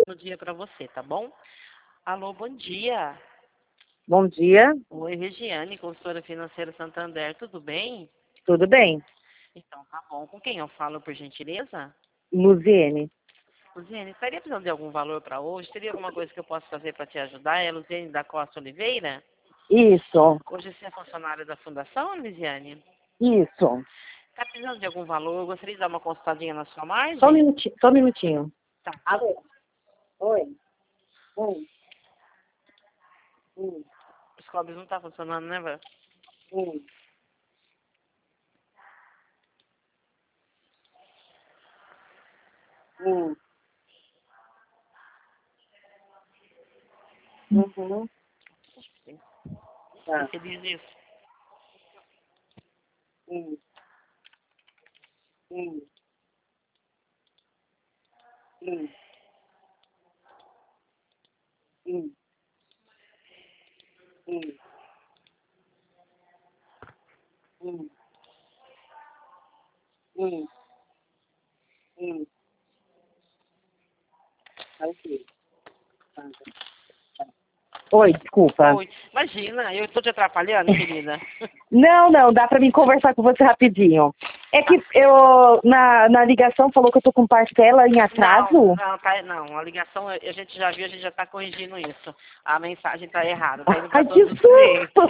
Bom dia para você, tá bom? Alô, bom dia. Bom dia, Oi, Regiane, consultora financeira Santander, tudo bem? tudo bem? Então, tá bom. Com quem eu falo, por gentileza? Luziene. Luziane, estaria precisando de algum valor para hoje? Teria alguma coisa que eu possa fazer para te ajudar? É a Luziane da Costa Oliveira? Isso, Hoje você é funcionária da Fundação, Luziane? isso. Está precisando de algum valor? Eu gostaria de dar uma consultadinha na sua Só um margem? minutinho, só um minutinho. Tá. Alô? Oi? Oi? Hum, Os cobres não tá funcionando, né, Vã? hum, hum. Uhum. Tá. Você diz isso? Hum, hum, hum, hum, hum, hum, hum, hum. Ok. Tá. Oi, desculpa. Oi. Imagina, eu estou te atrapalhando, querida. Não, dá pra mim conversar com você rapidinho. É Tá. que eu, na ligação, falou que eu tô com parcela em Não, atraso. não, tá, não. A ligação a gente já viu, a gente já está corrigindo isso. A mensagem está errada, está indo para Ai, que todos os clientes. susto!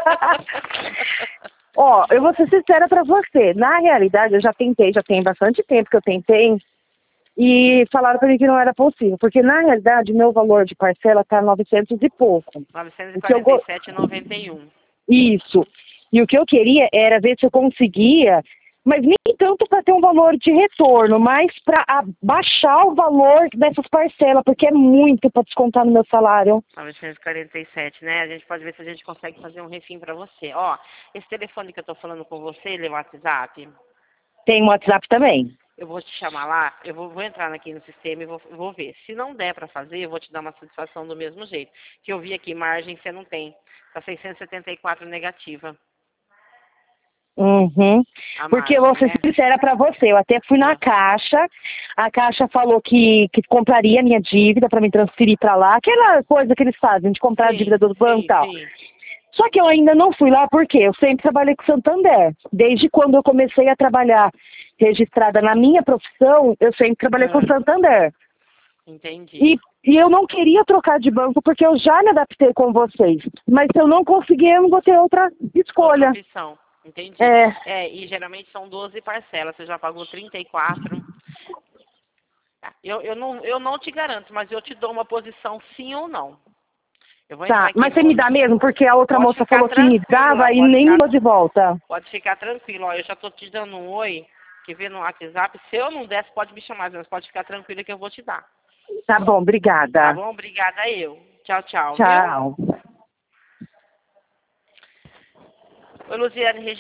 Ó, eu vou ser sincera pra você. Na realidade, eu já tentei, já tem bastante tempo que eu tentei, e falaram pra mim que não era possível, porque na realidade meu valor de parcela tá 900 e pouco. O que eu go... 947,91. Isso. E o que eu queria era ver se eu conseguia, mas nem tanto para ter um valor de retorno, mas para baixar o valor dessas parcelas, porque é muito para descontar no meu salário. 947, né? A gente pode ver se a gente consegue fazer um refim para você. Ó, esse telefone que eu estou falando com você, ele é o WhatsApp. Tem um WhatsApp também. Eu vou te chamar lá, eu vou entrar aqui no sistema e vou ver. Se não der para fazer, eu vou te dar uma satisfação do mesmo jeito. Que eu vi aqui, margem você não tem. Tá 674 negativa Uhum. a Porque eu vou margem, ser né? sincera pra você, eu até fui na Ah, Caixa, a Caixa falou que compraria a minha dívida pra me transferir pra lá, aquela coisa que eles fazem, de comprar a dívida sim, do banco e sim, tal. sim. Só que eu ainda não fui lá porque eu sempre trabalhei com Santander. Desde quando eu comecei a trabalhar registrada na minha profissão, eu sempre trabalhei com Ah, Santander. entendi. E eu não queria trocar de banco porque eu já me adaptei com vocês. Mas se eu não conseguir, eu não vou ter outra Outra escolha. opção. Entendi. É, É, e geralmente são 12 parcelas. Você já pagou 34. Tá. Eu não te garanto, mas eu te dou uma posição sim ou não. Eu vou entrar tá. aqui Mas você no. me dá mesmo? Porque a outra Pode moça ficar falou que me tranquilo, ó, dava e nem me deu de volta. pode ficar tranquilo. Ó, eu já estou te dando um oi, que vê no WhatsApp. Se eu não der, você pode me chamar, mas pode ficar tranquila que eu vou te dar. Tá bom, Tá obrigada. bom? Obrigada eu. Tchau, tchau, viu? Tchau. Oi, Luziane.